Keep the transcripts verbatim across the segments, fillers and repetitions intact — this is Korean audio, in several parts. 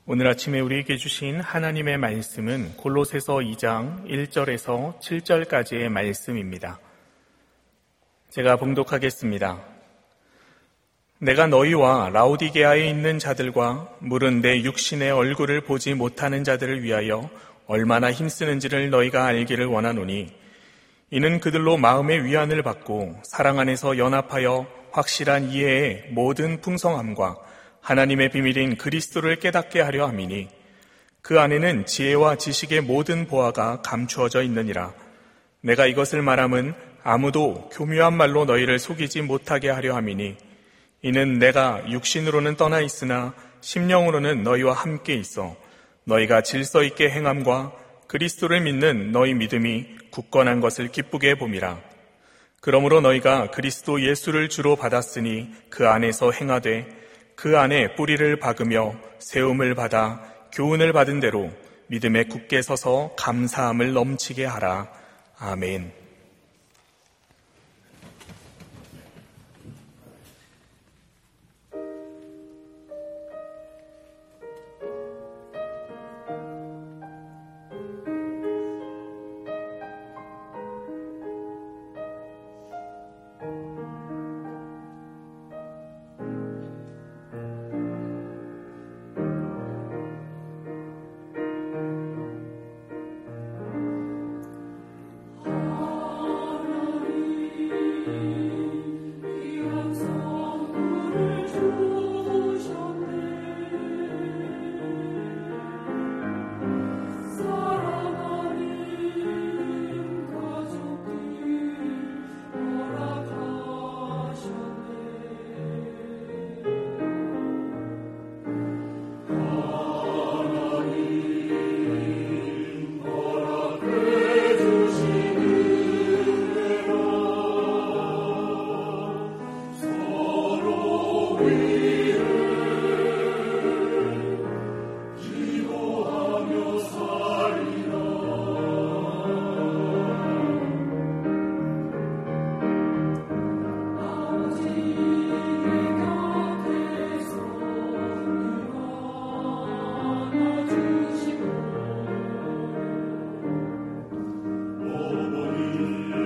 오늘 아침에 우리에게 주신 하나님의 말씀은 골로새서 이 장 일 절에서 칠 절까지의 말씀입니다. 제가 봉독하겠습니다. 내가 너희와 라오디게아에 있는 자들과 물은 내 육신의 얼굴을 보지 못하는 자들을 위하여 얼마나 힘쓰는지를 너희가 알기를 원하노니, 이는 그들로 마음의 위안을 받고 사랑 안에서 연합하여 확실한 이해의 모든 풍성함과 하나님의 비밀인 그리스도를 깨닫게 하려 함이니, 그 안에는 지혜와 지식의 모든 보화가 감추어져 있느니라. 내가 이것을 말함은 아무도 교묘한 말로 너희를 속이지 못하게 하려 함이니, 이는 내가 육신으로는 떠나 있으나 심령으로는 너희와 함께 있어 너희가 질서 있게 행함과 그리스도를 믿는 너희 믿음이 굳건한 것을 기쁘게 봄이라. 그러므로 너희가 그리스도 예수를 주로 받았으니 그 안에서 행하되 그 안에 뿌리를 박으며 세움을 받아 교훈을 받은 대로 믿음에 굳게 서서 감사함을 넘치게 하라. 아멘.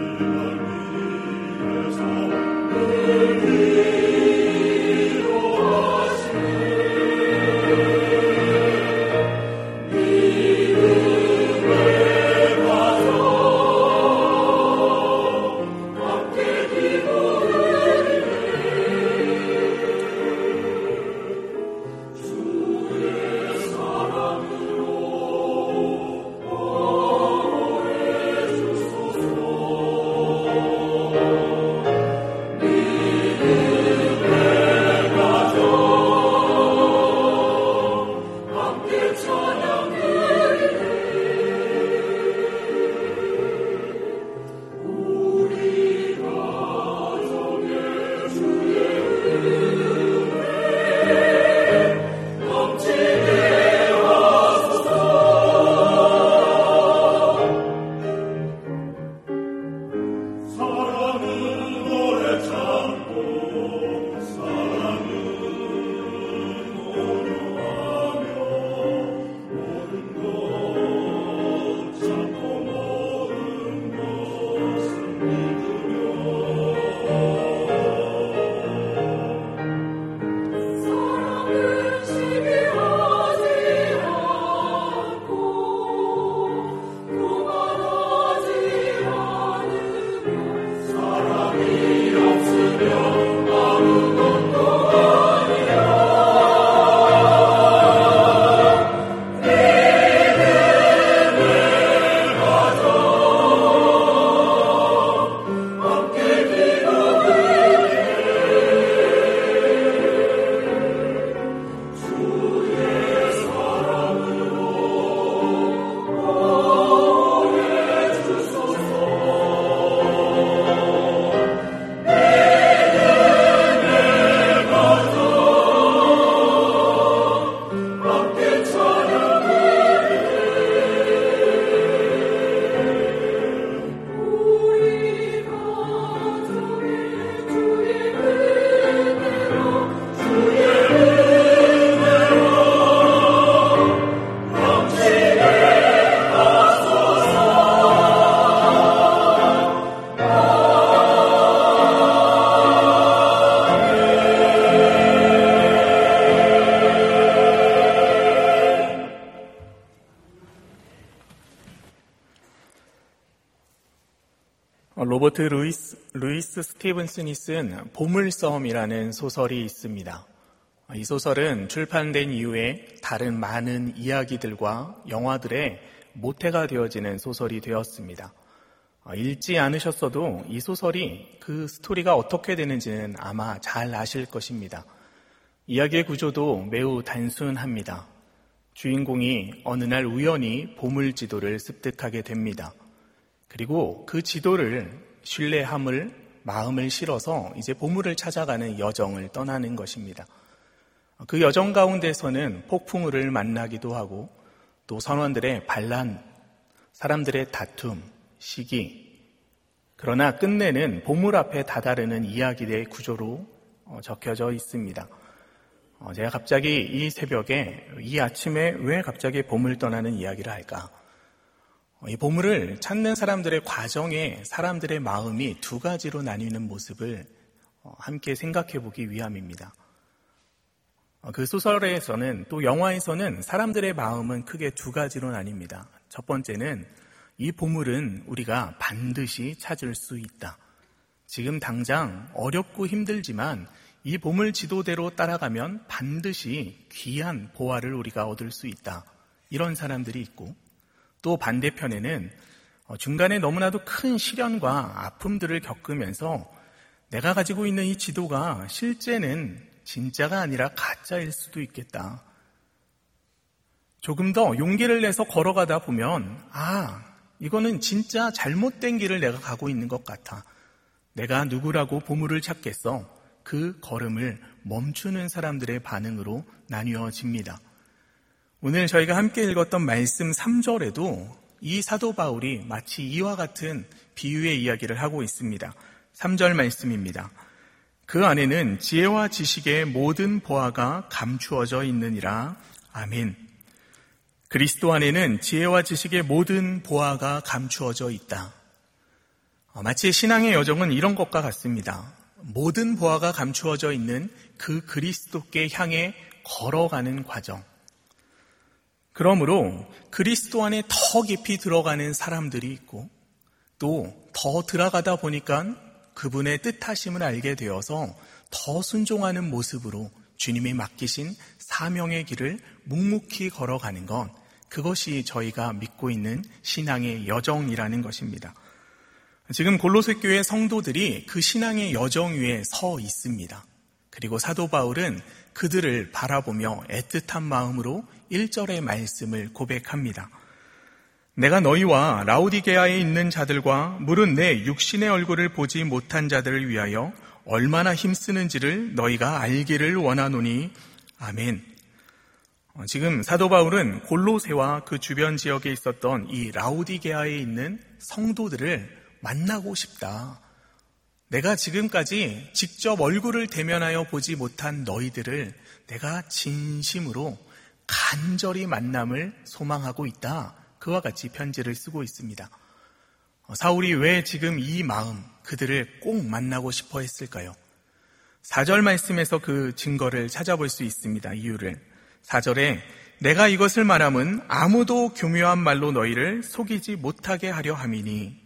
Oh 로버트 루이스, 루이스 스티븐슨이 쓴 보물섬이라는 소설이 있습니다. 이 소설은 출판된 이후에 다른 많은 이야기들과 영화들의 모태가 되어지는 소설이 되었습니다. 읽지 않으셨어도 이 소설이 그 스토리가 어떻게 되는지는 아마 잘 아실 것입니다. 이야기의 구조도 매우 단순합니다. 주인공이 어느 날 우연히 보물 지도를 습득하게 됩니다. 그리고 그 지도를 신뢰함을 마음을 실어서 이제 보물을 찾아가는 여정을 떠나는 것입니다. 그 여정 가운데서는 폭풍우를 만나기도 하고 또 선원들의 반란, 사람들의 다툼, 시기, 그러나 끝내는 보물 앞에 다다르는 이야기의 구조로 적혀져 있습니다. 제가 갑자기 이 새벽에, 이 아침에 왜 갑자기 보물 떠나는 이야기를 할까? 이 보물을 찾는 사람들의 과정에 사람들의 마음이 두 가지로 나뉘는 모습을 함께 생각해 보기 위함입니다. 그 소설에서는 또 영화에서는 사람들의 마음은 크게 두 가지로 나뉩니다. 첫 번째는 이 보물은 우리가 반드시 찾을 수 있다. 지금 당장 어렵고 힘들지만 이 보물 지도대로 따라가면 반드시 귀한 보화를 우리가 얻을 수 있다. 이런 사람들이 있고 또 반대편에는 중간에 너무나도 큰 시련과 아픔들을 겪으면서 내가 가지고 있는 이 지도가 실제는 진짜가 아니라 가짜일 수도 있겠다. 조금 더 용기를 내서 걸어가다 보면 아, 이거는 진짜 잘못된 길을 내가 가고 있는 것 같아. 내가 누구라고 보물을 찾겠어. 그 걸음을 멈추는 사람들의 반응으로 나뉘어집니다. 오늘 저희가 함께 읽었던 말씀 삼 절에도 이 사도 바울이 마치 이와 같은 비유의 이야기를 하고 있습니다. 삼 절 말씀입니다. 그 안에는 지혜와 지식의 모든 보화가 감추어져 있느니라. 아멘. 그리스도 안에는 지혜와 지식의 모든 보화가 감추어져 있다. 마치 신앙의 여정은 이런 것과 같습니다. 모든 보화가 감추어져 있는 그 그리스도께 향해 걸어가는 과정. 그러므로 그리스도 안에 더 깊이 들어가는 사람들이 있고 또 더 들어가다 보니까 그분의 뜻하심을 알게 되어서 더 순종하는 모습으로 주님이 맡기신 사명의 길을 묵묵히 걸어가는 것, 그것이 저희가 믿고 있는 신앙의 여정이라는 것입니다. 지금 골로새 교회 성도들이 그 신앙의 여정 위에 서 있습니다. 그리고 사도 바울은 그들을 바라보며 애틋한 마음으로 일 절의 말씀을 고백합니다. 내가 너희와 라오디게아에 있는 자들과 물은 내 육신의 얼굴을 보지 못한 자들을 위하여 얼마나 힘쓰는지를 너희가 알기를 원하노니. 아멘. 지금 사도 바울은 골로새와 그 주변 지역에 있었던 이 라오디게아에 있는 성도들을 만나고 싶다. 내가 지금까지 직접 얼굴을 대면하여 보지 못한 너희들을 내가 진심으로 간절히 만남을 소망하고 있다. 그와 같이 편지를 쓰고 있습니다. 사울이 왜 지금 이 마음, 그들을 꼭 만나고 싶어 했을까요? 사 절 말씀에서 그 증거를 찾아볼 수 있습니다. 이유를. 사 절에 내가 이것을 말함은 아무도 교묘한 말로 너희를 속이지 못하게 하려 함이니.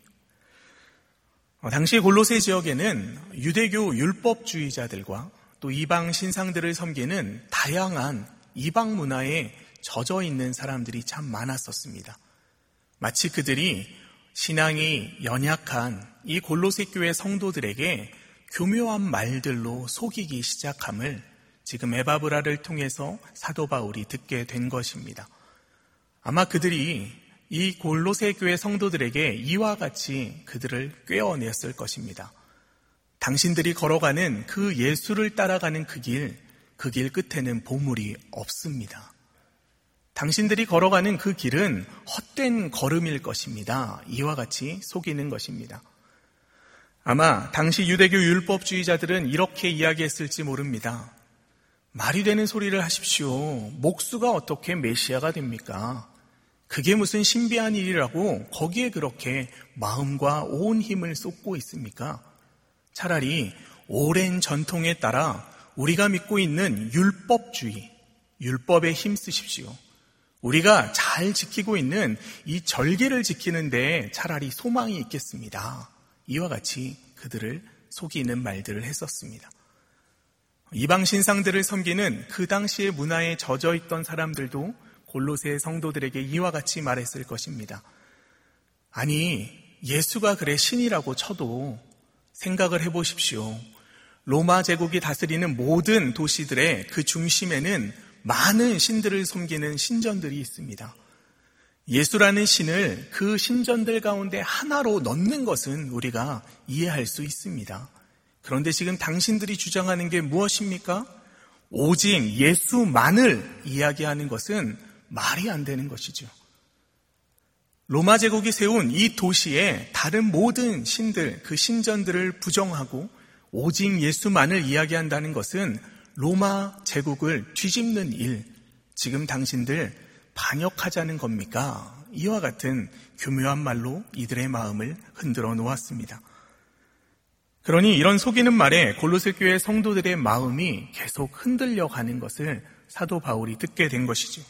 당시 골로새 지역에는 유대교 율법주의자들과 또 이방 신상들을 섬기는 다양한 이방 문화에 젖어 있는 사람들이 참 많았었습니다. 마치 그들이 신앙이 연약한 이 골로새 교회 성도들에게 교묘한 말들로 속이기 시작함을 지금 에바브라를 통해서 사도 바울이 듣게 된 것입니다. 아마 그들이 이 골로새 교회 성도들에게 이와 같이 그들을 꿰어냈을 것입니다. 당신들이 걸어가는 그 예수를 따라가는 그 길, 그 길 끝에는 보물이 없습니다. 당신들이 걸어가는 그 길은 헛된 걸음일 것입니다. 이와 같이 속이는 것입니다. 아마 당시 유대교 율법주의자들은 이렇게 이야기했을지 모릅니다. 말이 되는 소리를 하십시오. 목수가 어떻게 메시아가 됩니까? 그게 무슨 신비한 일이라고 거기에 그렇게 마음과 온 힘을 쏟고 있습니까? 차라리 오랜 전통에 따라 우리가 믿고 있는 율법주의, 율법에 힘쓰십시오. 우리가 잘 지키고 있는 이 절기를 지키는 데 차라리 소망이 있겠습니다. 이와 같이 그들을 속이는 말들을 했었습니다. 이방 신상들을 섬기는 그 당시의 문화에 젖어 있던 사람들도 골로새 성도들에게 이와 같이 말했을 것입니다. 아니, 예수가 그래 신이라고 쳐도 생각을 해보십시오. 로마 제국이 다스리는 모든 도시들의 그 중심에는 많은 신들을 섬기는 신전들이 있습니다. 예수라는 신을 그 신전들 가운데 하나로 넣는 것은 우리가 이해할 수 있습니다. 그런데 지금 당신들이 주장하는 게 무엇입니까? 오직 예수만을 이야기하는 것은 말이 안 되는 것이죠. 로마 제국이 세운 이 도시의 다른 모든 신들, 그 신전들을 부정하고 오직 예수만을 이야기한다는 것은 로마 제국을 뒤집는 일, 지금 당신들 반역하자는 겁니까? 이와 같은 교묘한 말로 이들의 마음을 흔들어 놓았습니다. 그러니 이런 속이는 말에 골로새 교회 성도들의 마음이 계속 흔들려 가는 것을 사도 바울이 듣게 된 것이죠.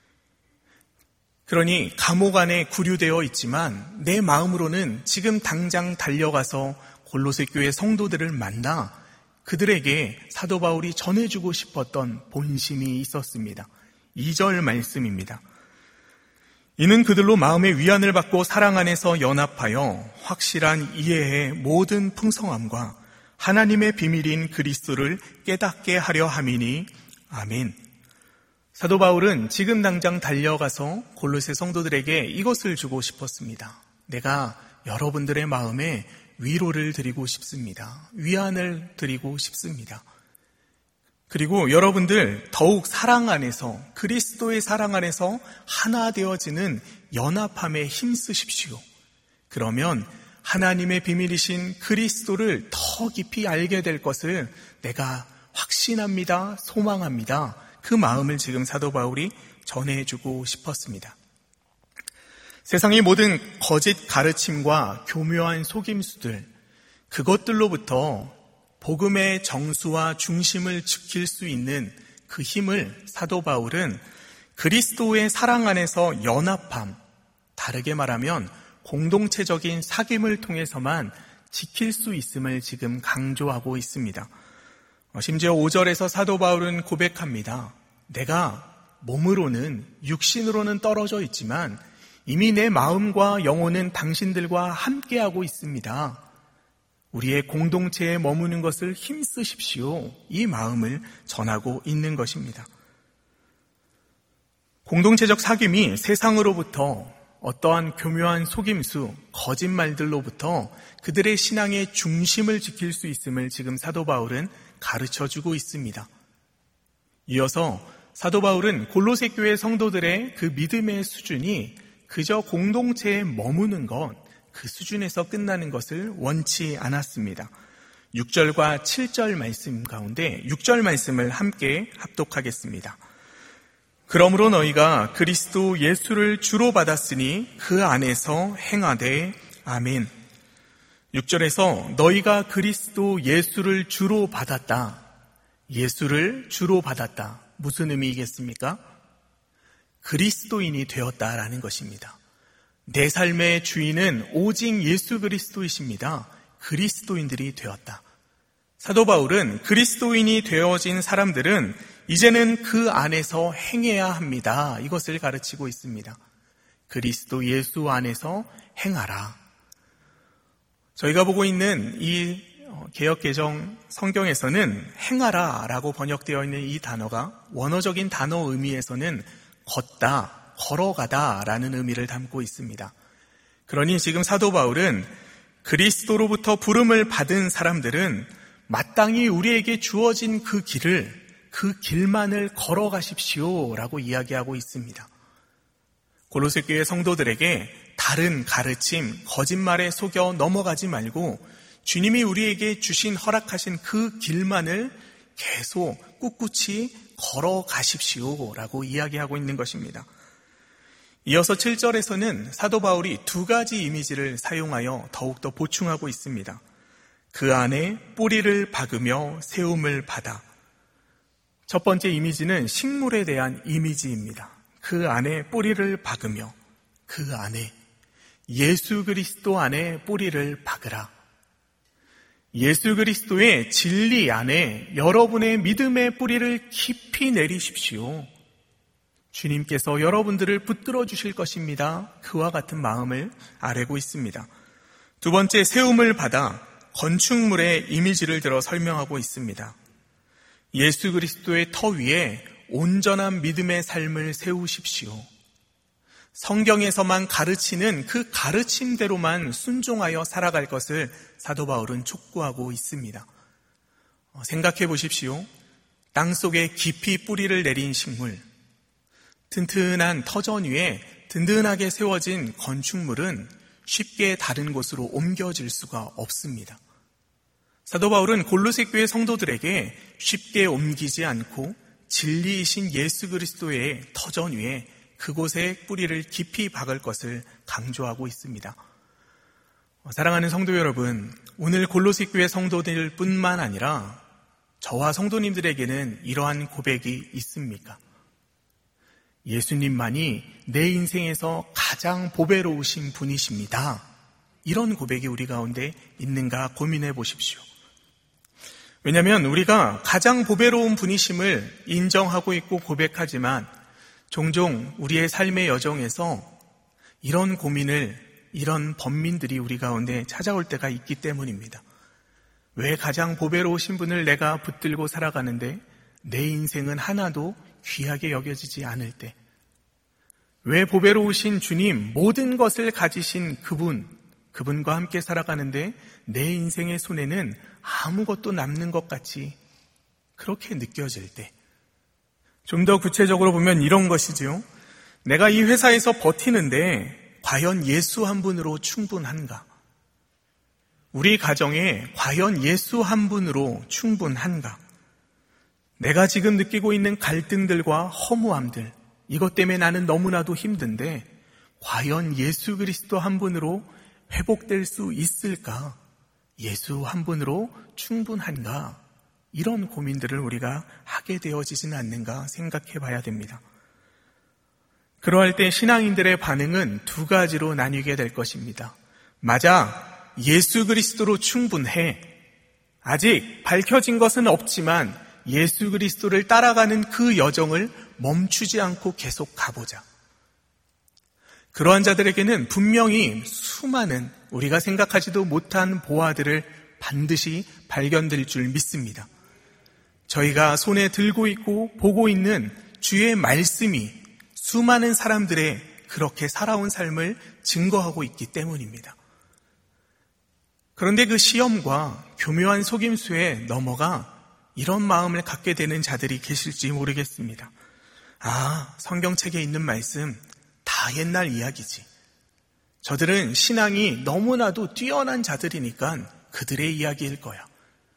그러니 감옥 안에 구류되어 있지만 내 마음으로는 지금 당장 달려가서 골로새 교회 성도들을 만나 그들에게 사도 바울이 전해주고 싶었던 본심이 있었습니다. 이 절 말씀입니다. 이는 그들로 마음의 위안을 받고 사랑 안에서 연합하여 확실한 이해의 모든 풍성함과 하나님의 비밀인 그리스도를 깨닫게 하려 함이니 아멘. 사도 바울은 지금 당장 달려가서 골로새 성도들에게 이것을 주고 싶었습니다. 내가 여러분들의 마음에 위로를 드리고 싶습니다. 위안을 드리고 싶습니다. 그리고 여러분들 더욱 사랑 안에서, 그리스도의 사랑 안에서 하나 되어지는 연합함에 힘쓰십시오. 그러면 하나님의 비밀이신 그리스도를 더 깊이 알게 될 것을 내가 확신합니다. 소망합니다. 그 마음을 지금 사도 바울이 전해주고 싶었습니다. 세상의 모든 거짓 가르침과 교묘한 속임수들, 그것들로부터 복음의 정수와 중심을 지킬 수 있는 그 힘을 사도 바울은 그리스도의 사랑 안에서 연합함, 다르게 말하면 공동체적인 사귐을 통해서만 지킬 수 있음을 지금 강조하고 있습니다. 심지어 오 절에서 사도 바울은 고백합니다. 내가 몸으로는, 육신으로는 떨어져 있지만 이미 내 마음과 영혼은 당신들과 함께하고 있습니다. 우리의 공동체에 머무는 것을 힘쓰십시오. 이 마음을 전하고 있는 것입니다. 공동체적 사귐이 세상으로부터 어떠한 교묘한 속임수, 거짓말들로부터 그들의 신앙의 중심을 지킬 수 있음을 지금 사도 바울은 가르쳐주고 있습니다. 이어서 사도 바울은 골로새 교회 성도들의 그 믿음의 수준이 그저 공동체에 머무는 것, 그 수준에서 끝나는 것을 원치 않았습니다. 육 절과 칠 절 말씀 가운데 육 절 말씀을 함께 합독하겠습니다. 그러므로 너희가 그리스도 예수를 주로 받았으니 그 안에서 행하되 아멘. 육 절에서 너희가 그리스도 예수를 주로 받았다. 예수를 주로 받았다. 무슨 의미이겠습니까? 그리스도인이 되었다라는 것입니다. 내 삶의 주인은 오직 예수 그리스도이십니다. 그리스도인들이 되었다. 사도 바울은 그리스도인이 되어진 사람들은 이제는 그 안에서 행해야 합니다. 이것을 가르치고 있습니다. 그리스도 예수 안에서 행하라. 저희가 보고 있는 이 개역개정 성경에서는 행하라 라고 번역되어 있는 이 단어가 원어적인 단어 의미에서는 걷다, 걸어가다 라는 의미를 담고 있습니다. 그러니 지금 사도 바울은 그리스도로부터 부름을 받은 사람들은 마땅히 우리에게 주어진 그 길을, 그 길만을 걸어가십시오 라고 이야기하고 있습니다. 골로새 교회 성도들에게 다른 가르침, 거짓말에 속여 넘어가지 말고 주님이 우리에게 주신, 허락하신 그 길만을 계속 꿋꿋이 걸어가십시오 라고 이야기하고 있는 것입니다. 이어서 칠 절에서는 사도 바울이 두 가지 이미지를 사용하여 더욱더 보충하고 있습니다. 그 안에 뿌리를 박으며 세움을 받아. 첫 번째 이미지는 식물에 대한 이미지입니다. 그 안에 뿌리를 박으며, 그 안에 예수 그리스도 안에 뿌리를 박으라. 예수 그리스도의 진리 안에 여러분의 믿음의 뿌리를 깊이 내리십시오. 주님께서 여러분들을 붙들어 주실 것입니다. 그와 같은 마음을 아뢰고 있습니다. 두 번째, 세움을 받아 건축물의 이미지를 들어 설명하고 있습니다. 예수 그리스도의 터 위에 온전한 믿음의 삶을 세우십시오. 성경에서만 가르치는 그 가르침대로만 순종하여 살아갈 것을 사도 바울은 촉구하고 있습니다. 생각해 보십시오. 땅속에 깊이 뿌리를 내린 식물, 튼튼한 터전 위에 든든하게 세워진 건축물은 쉽게 다른 곳으로 옮겨질 수가 없습니다. 사도 바울은 골로새 교회 성도들에게 쉽게 옮기지 않고 진리이신 예수 그리스도의 터전 위에 그곳에 뿌리를 깊이 박을 것을 강조하고 있습니다. 사랑하는 성도 여러분, 오늘 골로새 교회 성도들 뿐만 아니라 저와 성도님들에게는 이러한 고백이 있습니까? 예수님만이 내 인생에서 가장 보배로우신 분이십니다. 이런 고백이 우리 가운데 있는가 고민해 보십시오. 왜냐하면 우리가 가장 보배로운 분이심을 인정하고 있고 고백하지만 종종 우리의 삶의 여정에서 이런 고민을, 이런 번민들이 우리 가운데 찾아올 때가 있기 때문입니다. 왜 가장 보배로우신 분을 내가 붙들고 살아가는데 내 인생은 하나도 귀하게 여겨지지 않을 때, 왜 보배로우신 주님, 모든 것을 가지신 그분, 그분과 함께 살아가는데 내 인생의 손에는 아무것도 남는 것 같이 그렇게 느껴질 때, 좀 더 구체적으로 보면 이런 것이지요. 내가 이 회사에서 버티는데 과연 예수 한 분으로 충분한가? 우리 가정에 과연 예수 한 분으로 충분한가? 내가 지금 느끼고 있는 갈등들과 허무함들, 이것 때문에 나는 너무나도 힘든데 과연 예수 그리스도 한 분으로 회복될 수 있을까? 예수 한 분으로 충분한가? 이런 고민들을 우리가 하게 되어지지는 않는가 생각해 봐야 됩니다. 그러할 때 신앙인들의 반응은 두 가지로 나뉘게 될 것입니다. 맞아, 예수 그리스도로 충분해. 아직 밝혀진 것은 없지만 예수 그리스도를 따라가는 그 여정을 멈추지 않고 계속 가보자. 그러한 자들에게는 분명히 수많은 우리가 생각하지도 못한 보화들을 반드시 발견될 줄 믿습니다. 저희가 손에 들고 있고 보고 있는 주의 말씀이 수많은 사람들의 그렇게 살아온 삶을 증거하고 있기 때문입니다. 그런데 그 시험과 교묘한 속임수에 넘어가 이런 마음을 갖게 되는 자들이 계실지 모르겠습니다. 아, 성경책에 있는 말씀 다 옛날 이야기지. 저들은 신앙이 너무나도 뛰어난 자들이니까 그들의 이야기일 거야.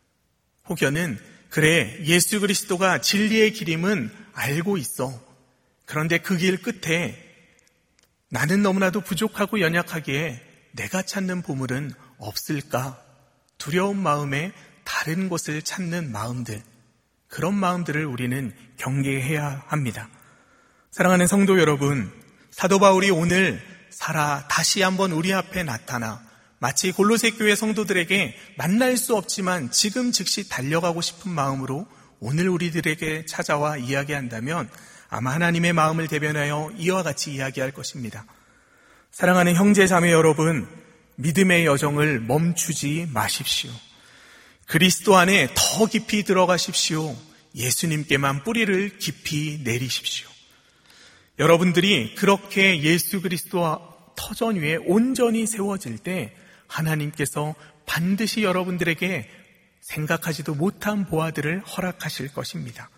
혹여는 그래, 예수 그리스도가 진리의 길임은 알고 있어. 그런데 그 길 끝에 나는 너무나도 부족하고 연약하기에 내가 찾는 보물은 없을까? 두려운 마음에 다른 곳을 찾는 마음들, 그런 마음들을 우리는 경계해야 합니다. 사랑하는 성도 여러분, 사도 바울이 오늘 살아 다시 한번 우리 앞에 나타나 마치 골로새 교회 성도들에게 만날 수 없지만 지금 즉시 달려가고 싶은 마음으로 오늘 우리들에게 찾아와 이야기한다면 아마 하나님의 마음을 대변하여 이와 같이 이야기할 것입니다. 사랑하는 형제 자매 여러분, 믿음의 여정을 멈추지 마십시오. 그리스도 안에 더 깊이 들어가십시오. 예수님께만 뿌리를 깊이 내리십시오. 여러분들이 그렇게 예수 그리스도와 터전 위에 온전히 세워질 때 하나님께서 반드시 여러분들에게 생각하지도 못한 보화들을 허락하실 것입니다.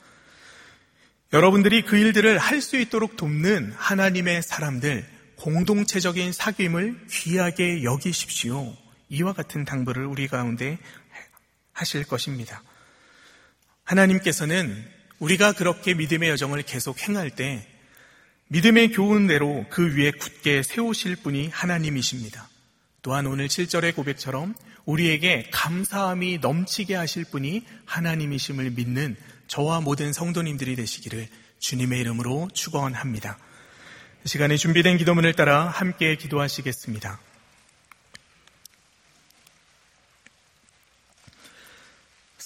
여러분들이 그 일들을 할 수 있도록 돕는 하나님의 사람들, 공동체적인 사귐을 귀하게 여기십시오. 이와 같은 당부를 우리 가운데 하실 것입니다. 하나님께서는 우리가 그렇게 믿음의 여정을 계속 행할 때 믿음의 교훈대로 그 위에 굳게 세우실 분이 하나님이십니다. 또한 오늘 칠 절의 고백처럼 우리에게 감사함이 넘치게 하실 분이 하나님이심을 믿는 저와 모든 성도님들이 되시기를 주님의 이름으로 축원합니다. 이 시간에 준비된 기도문을 따라 함께 기도하시겠습니다.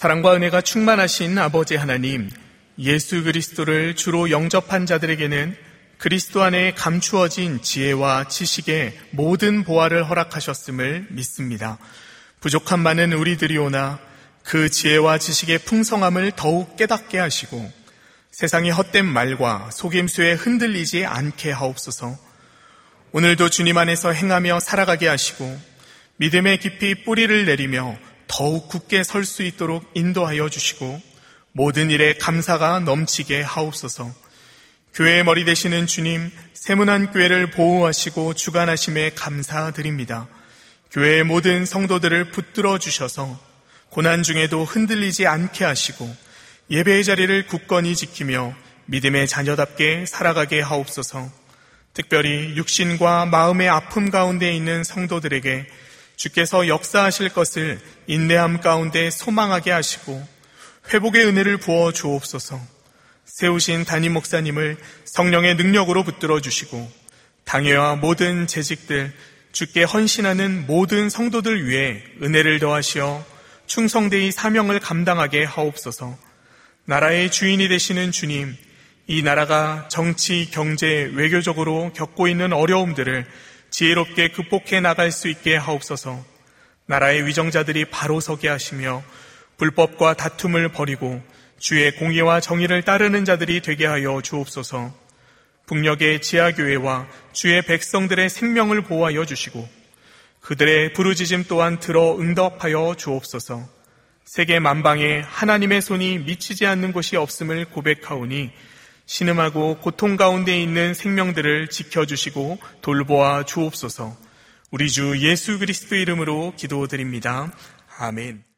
사랑과 은혜가 충만하신 아버지 하나님, 예수 그리스도를 주로 영접한 자들에게는 그리스도 안에 감추어진 지혜와 지식의 모든 보화를 허락하셨음을 믿습니다. 부족한 많은 우리들이오나 그 지혜와 지식의 풍성함을 더욱 깨닫게 하시고 세상의 헛된 말과 속임수에 흔들리지 않게 하옵소서. 오늘도 주님 안에서 행하며 살아가게 하시고 믿음의 깊이 뿌리를 내리며 더욱 굳게 설 수 있도록 인도하여 주시고 모든 일에 감사가 넘치게 하옵소서. 교회의 머리 되시는 주님, 세문안 교회를 보호하시고 주관하심에 감사드립니다. 교회의 모든 성도들을 붙들어 주셔서 고난 중에도 흔들리지 않게 하시고 예배의 자리를 굳건히 지키며 믿음의 자녀답게 살아가게 하옵소서. 특별히 육신과 마음의 아픔 가운데 있는 성도들에게 주께서 역사하실 것을 인내함 가운데 소망하게 하시고 회복의 은혜를 부어 주옵소서. 세우신 담임 목사님을 성령의 능력으로 붙들어 주시고 당회와 모든 재직들, 주께 헌신하는 모든 성도들 위해 은혜를 더하시어 충성되이 사명을 감당하게 하옵소서. 나라의 주인이 되시는 주님, 이 나라가 정치, 경제, 외교적으로 겪고 있는 어려움들을 지혜롭게 극복해 나갈 수 있게 하옵소서. 나라의 위정자들이 바로 서게 하시며 불법과 다툼을 버리고 주의 공의와 정의를 따르는 자들이 되게 하여 주옵소서. 북녘의 지하교회와 주의 백성들의 생명을 보호하여 주시고 그들의 부르짖음 또한 들어 응답하여 주옵소서. 세계 만방에 하나님의 손이 미치지 않는 곳이 없음을 고백하오니 신음하고 고통 가운데 있는 생명들을 지켜주시고 돌보아 주옵소서. 우리 주 예수 그리스도 이름으로 기도드립니다. 아멘.